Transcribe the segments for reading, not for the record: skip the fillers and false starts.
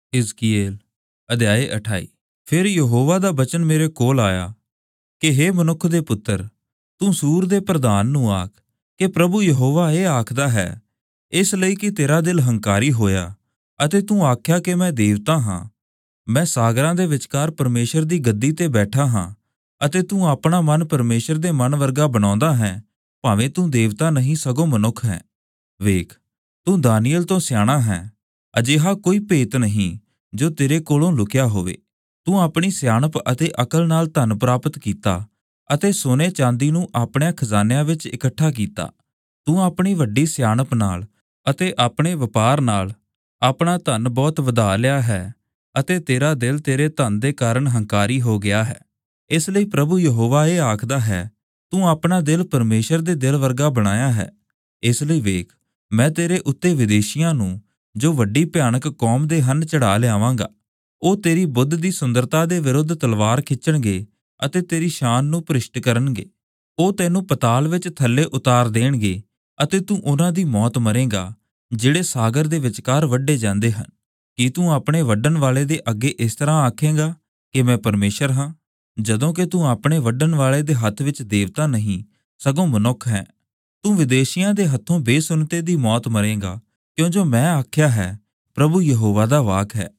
हिजकीएल अध्याय 28। फिर यहोवा ਦਾ ਬਚਨ ਮੇਰੇ ਕੋਲ ਆਇਆ ਕਿ हे ਮਨੁੱਖ ਦੇ ਪੁੱਤਰ, ਤੂੰ ਸੂਰ ਦੇ ਪ੍ਰਧਾਨ ਨੂੰ ਆਖ ਕਿ ਪ੍ਰਭੂ ਯਹੋਵਾ ਇਹ ਆਖਦਾ ਹੈ, ਇਸ ਲਈ ਕਿ ਤੇਰਾ ਦਿਲ ਹੰਕਾਰੀ ਹੋਇਆ ਅਤੇ ਤੂੰ ਆਖਿਆ ਕਿ ਮੈਂ ਦੇਵਤਾ ਹਾਂ। ਮੈਂ ਸਾਗਰਾਂ ਦੇ ਵਿਚਕਾਰ ਪਰਮੇਸ਼ਰ ਦੀ ਗੱਦੀ ਤੇ ਬੈਠਾ ਹਾਂ ਅਤੇ ਤੂੰ ਆਪਣਾ ਮਨ ਪਰਮੇਸ਼ਰ ਦੇ ਮਨ ਵਰਗਾ ਬਣਾਉਂਦਾ ਹੈ, ਭਾਵੇਂ ਤੂੰ ਦੇਵਤਾ ਨਹੀਂ ਸਗੋਂ ਮਨੁੱਖ ਹੈ। ਵੇਖ, ਤੂੰ ਦਾਨੀਏਲ ਤੋਂ ਸਿਆਣਾ ਹੈ, ਅਜਿਹਾ ਕੋਈ ਭੇਤ ਨਹੀਂ ਜੋ ਤੇਰੇ ਕੋਲੋਂ ਲੁਕਿਆ ਹੋਵੇ। ਤੂੰ ਆਪਣੀ ਸਿਆਣਪ ਅਤੇ ਅਕਲ ਨਾਲ ਧਨ ਪ੍ਰਾਪਤ ਕੀਤਾ ਅਤੇ ਸੋਨੇ ਚਾਂਦੀ ਨੂੰ ਆਪਣੇ ਖਜ਼ਾਨਿਆਂ ਵਿੱਚ ਇਕੱਠਾ ਕੀਤਾ। ਤੂੰ ਆਪਣੀ ਵੱਡੀ ਸਿਆਣਪ ਨਾਲ ਅਤੇ ਆਪਣੇ ਵਪਾਰ ਨਾਲ ਆਪਣਾ ਧਨ ਬਹੁਤ ਵਧਾ ਲਿਆ ਹੈ ਅਤੇ ਤੇਰਾ ਦਿਲ ਤੇਰੇ ਧਨ ਦੇ ਕਾਰਨ ਹੰਕਾਰੀ ਹੋ ਗਿਆ ਹੈ। ਇਸ ਲਈ ਪ੍ਰਭੂ ਯਹੋਵਾ ਇਹ ਆਖਦਾ ਹੈ, ਤੂੰ ਆਪਣਾ ਦਿਲ ਪਰਮੇਸ਼ਰ ਦੇ ਦਿਲ ਵਰਗਾ ਬਣਾਇਆ ਹੈ। ਇਸ ਲਈ ਵੇਖ, ਮੈਂ ਤੇਰੇ ਉੱਤੇ ਵਿਦੇਸ਼ੀਆਂ ਨੂੰ, ਜੋ ਵੱਡੀ ਭਿਆਨਕ ਕੌਮ ਦੇ ਹਨ, ਚੜ੍ਹਾ ਲਿਆਵਾਂਗਾ। ਉਹ ਤੇਰੀ ਬੁੱਧ ਦੀ ਸੁੰਦਰਤਾ ਦੇ ਵਿਰੁੱਧ ਤਲਵਾਰ ਖਿੱਚਣਗੇ ਅਤੇ ਤੇਰੀ ਸ਼ਾਨ ਨੂੰ ਭ੍ਰਿਸ਼ਟ ਕਰਨਗੇ। ਉਹ ਤੈਨੂੰ ਪਤਾਲ ਵਿੱਚ ਥੱਲੇ ਉਤਾਰ ਦੇਣਗੇ ਅਤੇ ਤੂੰ ਉਹਨਾਂ ਦੀ ਮੌਤ ਮਰੇਗਾ, ਜਿਹੜੇ ਸਾਗਰ ਦੇ ਵਿਚਕਾਰ ਵੱਢੇ ਜਾਂਦੇ ਹਨ। ਕੀ ਤੂੰ ਆਪਣੇ ਵੱਢਣ ਵਾਲੇ ਦੇ ਅੱਗੇ ਇਸ ਤਰ੍ਹਾਂ ਆਖੇਂਗਾ ਕਿ ਮੈਂ ਪਰਮੇਸ਼ਰ ਹਾਂ, ਜਦੋਂ ਕਿ ਤੂੰ ਆਪਣੇ ਵੱਢਣ ਵਾਲੇ ਦੇ ਹੱਥ ਵਿੱਚ ਦੇਵਤਾ ਨਹੀਂ ਸਗੋਂ ਮਨੁੱਖ ਹੈ। ਤੂੰ ਵਿਦੇਸ਼ੀਆਂ ਦੇ ਹੱਥੋਂ ਬੇਸੁਨਤੇ ਦੀ ਮੌਤ ਮਰੇਗਾ, ਕਿਉਂ ਜੋ ਮੈਂ ਆਖਿਆ ਹੈ, ਪ੍ਰਭੂ ਯਹੋਵਾ ਦਾ ਵਾਕ ਹੈ।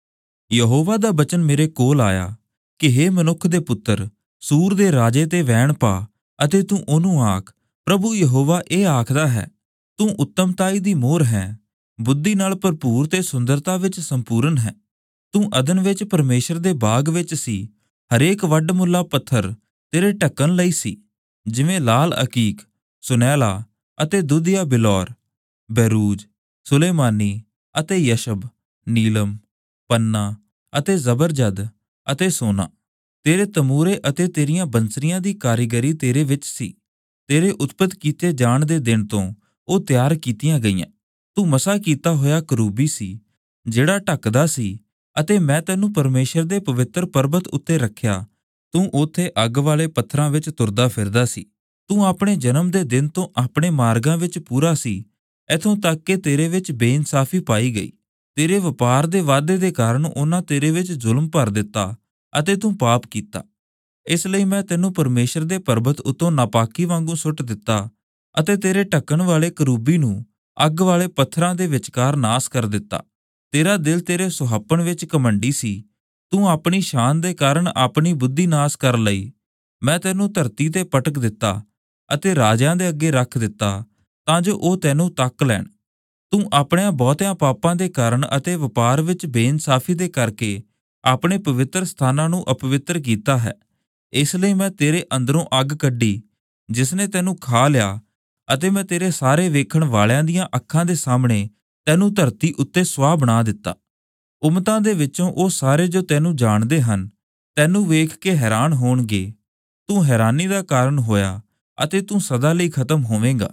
ਯਹੋਵਾ ਦਾ ਬਚਨ ਮੇਰੇ ਕੋਲ ਆਇਆ ਕਿ हे ਮਨੁੱਖ ਦੇ ਪੁੱਤਰ, ਸੂਰ ਦੇ ਰਾਜੇ ਤੇ ਵੈਣ ਪਾ ਅਤੇ ਤੂੰ ਉਹਨੂੰ ਆਖ, ਪ੍ਰਭੂ ਯਹੋਵਾ ਇਹ ਆਖਦਾ ਹੈ, ਤੂੰ ਉੱਤਮਤਾਈ ਦੀ ਮੋਹਰ ਹੈ, ਬੁੱਧੀ ਨਾਲ ਭਰਪੂਰ ਤੇ ਸੁੰਦਰਤਾ ਵਿੱਚ ਸੰਪੂਰਨ ਹੈ। ਤੂੰ ਅਦਨ ਵਿੱਚ ਪਰਮੇਸ਼ਰ ਦੇ ਬਾਗ ਵਿੱਚ ਸੀ। ਹਰੇਕ ਵੱਡ ਮੁੱਲਾ ਪੱਥਰ ਤੇਰੇ ਢੱਕਣ ਲਈ ਸੀ, ਜਿਵੇਂ ਲਾਲ ਅਕੀਕ, ਸੁਨਹਿਲਾ ਅਤੇ ਦੁਧੀਆ ਬਿਲੌਰ, ਬੈਰੂਜ, ਸੁਲੇਮਾਨੀ ਅਤੇ ਯਸ਼ਬ, ਨੀਲਮ, ਪੰਨਾ ਅਤੇ ਜ਼ਬਰਜਦ ਅਤੇ ਸੋਨਾ। ਤੇਰੇ ਤਮੂਰੇ ਅਤੇ ਤੇਰੀਆਂ ਬੰਸਰੀਆਂ ਦੀ ਕਾਰੀਗਰੀ ਤੇਰੇ ਵਿੱਚ ਸੀ। ਤੇਰੇ ਉਤਪਤ ਕੀਤੇ ਜਾਣ ਦੇ ਦਿਨ ਤੋਂ ਉਹ ਤਿਆਰ ਕੀਤੀਆਂ ਗਈਆਂ। ਤੂੰ ਮਸਾ ਕੀਤਾ ਹੋਇਆ ਕਰੂਬੀ ਸੀ, ਜਿਹੜਾ ਢੱਕਦਾ ਸੀ, ਅਤੇ ਮੈਂ ਤੈਨੂੰ ਪਰਮੇਸ਼ਰ ਦੇ ਪਵਿੱਤਰ ਪਰਬਤ ਉੱਤੇ ਰੱਖਿਆ। ਤੂੰ ਉੱਥੇ ਅੱਗ ਵਾਲੇ ਪੱਥਰਾਂ ਵਿੱਚ ਤੁਰਦਾ ਫਿਰਦਾ ਸੀ। ਤੂੰ ਆਪਣੇ ਜਨਮ ਦੇ ਦਿਨ ਤੋਂ ਆਪਣੇ ਮਾਰਗਾਂ ਵਿੱਚ ਪੂਰਾ ਸੀ, ਇੱਥੋਂ ਤੱਕ ਕਿ ਤੇਰੇ ਵਿੱਚ ਬੇਇਨਸਾਫੀ ਪਾਈ ਗਈ। ਤੇਰੇ ਵਪਾਰ ਦੇ ਵਾਧੇ ਦੇ ਕਾਰਨ ਉਹਨਾਂ ਤੇਰੇ ਵਿੱਚ ਜ਼ੁਲਮ ਭਰ ਦਿੱਤਾ ਅਤੇ ਤੂੰ ਪਾਪ ਕੀਤਾ। ਇਸ ਲਈ ਮੈਂ ਤੈਨੂੰ ਪਰਮੇਸ਼ਰ ਦੇ ਪਰਬਤ ਉੱਤੋਂ ਨਾਪਾਕੀ ਵਾਂਗੂ ਸੁੱਟ ਦਿੱਤਾ ਅਤੇ ਤੇਰੇ ਢੱਕਣ ਵਾਲੇ ਕਰੂਬੀ ਨੂੰ ਅੱਗ ਵਾਲੇ ਪੱਥਰਾਂ ਦੇ ਵਿਚਕਾਰ ਨਾਸ ਕਰ ਦਿੱਤਾ। ਤੇਰਾ ਦਿਲ ਤੇਰੇ ਸੁਹੱਪਣ ਵਿੱਚ ਘਮੰਡੀ ਸੀ। ਤੂੰ ਆਪਣੀ ਸ਼ਾਨ ਦੇ ਕਾਰਨ ਆਪਣੀ ਬੁੱਧੀ ਨਾਸ ਕਰ ਲਈ। ਮੈਂ ਤੈਨੂੰ ਧਰਤੀ ਤੇ ਪਟਕ ਦਿੱਤਾ ਅਤੇ ਰਾਜਿਆਂ ਦੇ ਅੱਗੇ ਰੱਖ ਦਿੱਤਾ, ਤਾਂ ਜੋ ਉਹ ਤੈਨੂੰ ਤੱਕ ਲੈਣ। ਤੂੰ ਆਪਣਿਆਂ ਬਹੁਤਿਆਂ ਪਾਪਾਂ ਦੇ ਕਾਰਨ ਅਤੇ ਵਪਾਰ ਵਿੱਚ ਬੇਇਨਸਾਫੀ ਦੇ ਕਰਕੇ ਆਪਣੇ ਪਵਿੱਤਰ ਸਥਾਨਾਂ ਨੂੰ ਅਪਵਿੱਤਰ ਕੀਤਾ ਹੈ। ਇਸ ਲਈ ਮੈਂ ਤੇਰੇ ਅੰਦਰੋਂ ਅੱਗ ਕੱਢੀ, ਜਿਸ ਨੇ ਤੈਨੂੰ ਖਾ ਲਿਆ, ਅਤੇ ਮੈਂ ਤੇਰੇ ਸਾਰੇ ਵੇਖਣ ਵਾਲਿਆਂ ਦੀਆਂ ਅੱਖਾਂ ਦੇ ਸਾਹਮਣੇ ਤੈਨੂੰ ਧਰਤੀ ਉੱਤੇ ਸੁਆਹ ਬਣਾ ਦਿੱਤਾ। ਉਮਤਾਂ ਦੇ ਵਿੱਚੋਂ ਉਹ ਸਾਰੇ ਜੋ ਤੈਨੂੰ ਜਾਣਦੇ ਹਨ, ਤੈਨੂੰ ਵੇਖ ਕੇ ਹੈਰਾਨ ਹੋਣਗੇ। ਤੂੰ ਹੈਰਾਨੀ ਦਾ ਕਾਰਨ ਹੋਇਆ ਅਤੇ ਤੂੰ ਸਦਾ ਲਈ ਖਤਮ ਹੋਵੇਂਗਾ।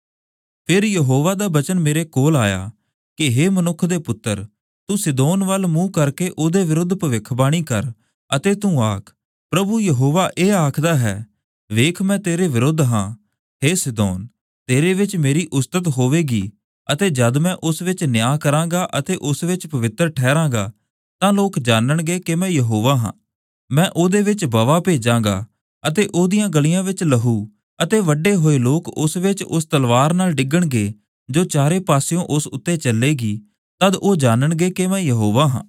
ਫਿਰ ਯਹੋਵਾ ਦਾ ਬਚਨ ਮੇਰੇ ਕੋਲ ਆਇਆ ਕਿ हे ਮਨੁੱਖ ਦੇ ਪੁੱਤਰ, ਤੂੰ ਸਿਦੋਨ ਵੱਲ ਮੂੰਹ ਕਰਕੇ ਉਹਦੇ ਵਿਰੁੱਧ ਭਵਿੱਖਬਾਣੀ ਕਰ ਅਤੇ ਤੂੰ ਆਖ, ਪ੍ਰਭੂ ਯਹੋਵਾ ਇਹ ਆਖਦਾ ਹੈ, ਵੇਖ, ਮੈਂ ਤੇਰੇ ਵਿਰੁੱਧ ਹਾਂ। हे ਸਿਦੋਨ, ਤੇਰੇ ਵਿੱਚ ਮੇਰੀ ਉਸਤਤ ਹੋਵੇਗੀ, ਅਤੇ ਜਦ ਮੈਂ ਉਸ ਵਿੱਚ ਨਿਆਂ ਕਰਾਂਗਾ ਅਤੇ ਉਸ ਵਿੱਚ ਪਵਿੱਤਰ ਠਹਿਰਾਂਗਾ, ਤਾਂ ਲੋਕ ਜਾਣਨਗੇ ਕਿ ਮੈਂ ਯਹੋਵਾ ਹਾਂ। ਮੈਂ ਉਹਦੇ ਵਿੱਚ ਬਵਾ ਭੇਜਾਂਗਾ ਅਤੇ ਉਹਦੀਆਂ ਗਲੀਆਂ ਵਿੱਚ ਲਹੂ, ਅਤੇ ਵੱਡੇ ਹੋਏ ਲੋਕ ਉਸ ਵਿੱਚ ਉਸ ਤਲਵਾਰ ਨਾਲ ਡਿੱਗਣਗੇ ਜੋ ਚਾਰੇ ਪਾਸਿਓਂ ਉਸ ਉੱਤੇ ਚੱਲੇਗੀ। ਤਦ ਉਹ ਜਾਣਨਗੇ ਕਿ ਮੈਂ ਯਹੋਵਾ ਹਾਂ।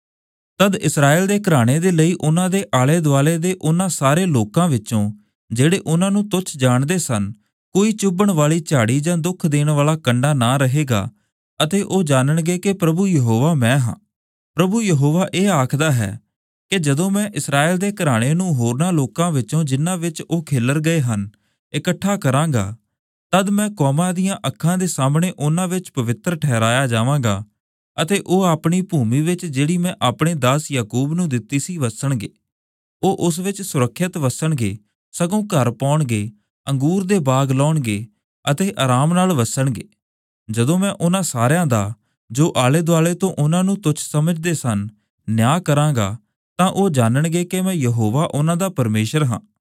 ਤਦ ਇਸਰਾਏਲ ਦੇ ਘਰਾਣੇ ਦੇ ਲਈ ਉਹਨਾਂ ਦੇ ਆਲੇ ਦੁਆਲੇ ਦੇ ਉਹਨਾਂ ਸਾਰੇ ਲੋਕਾਂ ਵਿੱਚੋਂ, ਜਿਹੜੇ ਉਹਨਾਂ ਨੂੰ ਤੁੱਛ ਜਾਣਦੇ ਸਨ, ਕੋਈ ਚੁੱਭਣ ਵਾਲੀ ਝਾੜੀ ਜਾਂ ਦੁੱਖ ਦੇਣ ਵਾਲਾ ਕੰਡਾ ਨਾ ਰਹੇਗਾ, ਅਤੇ ਉਹ ਜਾਣਨਗੇ ਕਿ ਪ੍ਰਭੂ ਯਹੋਵਾ ਮੈਂ ਹਾਂ। ਪ੍ਰਭੂ ਯਹੋਵਾ ਇਹ ਆਖਦਾ ਹੈ ਕਿ ਜਦੋਂ ਮੈਂ ਇਸਰਾਏਲ ਦੇ ਘਰਾਣੇ ਨੂੰ ਹੋਰਨਾਂ ਲੋਕਾਂ ਵਿੱਚੋਂ, ਜਿਨ੍ਹਾਂ ਵਿੱਚ ਉਹ ਖਿੱਲਰ ਗਏ ਹਨ, ਇਕੱਠਾ ਕਰਾਂਗਾ, ਤਦ ਮੈਂ ਕੌਮਾਂ ਦੀਆਂ ਅੱਖਾਂ ਦੇ ਸਾਹਮਣੇ ਉਹਨਾਂ ਵਿੱਚ ਪਵਿੱਤਰ ਠਹਿਰਾਇਆ ਜਾਵਾਂਗਾ, ਅਤੇ ਉਹ ਆਪਣੀ ਭੂਮੀ ਵਿੱਚ, ਜਿਹੜੀ ਮੈਂ ਆਪਣੇ ਦਾਸ ਯਾਕੂਬ ਨੂੰ ਦਿੱਤੀ ਸੀ, ਵਸਣਗੇ। ਉਹ ਉਸ ਵਿੱਚ ਸੁਰੱਖਿਅਤ ਵਸਣਗੇ, ਸਗੋਂ ਘਰ ਪਾਉਣਗੇ, ਅੰਗੂਰ ਦੇ ਬਾਗ ਲਾਉਣਗੇ ਅਤੇ ਆਰਾਮ ਨਾਲ ਵਸਣਗੇ। ਜਦੋਂ ਮੈਂ ਉਹਨਾਂ ਸਾਰਿਆਂ ਦਾ, ਜੋ ਆਲੇ ਦੁਆਲੇ ਤੋਂ ਉਹਨਾਂ ਨੂੰ ਤੁੱਛ ਸਮਝਦੇ ਸਨ, ਨਿਆਂ ਕਰਾਂਗਾ, ਤਾਂ ਉਹ ਜਾਣਨਗੇ ਕਿ ਮੈਂ ਯਹੋਵਾ ਉਹਨਾਂ ਦਾ ਪਰਮੇਸ਼ਰ ਹਾਂ।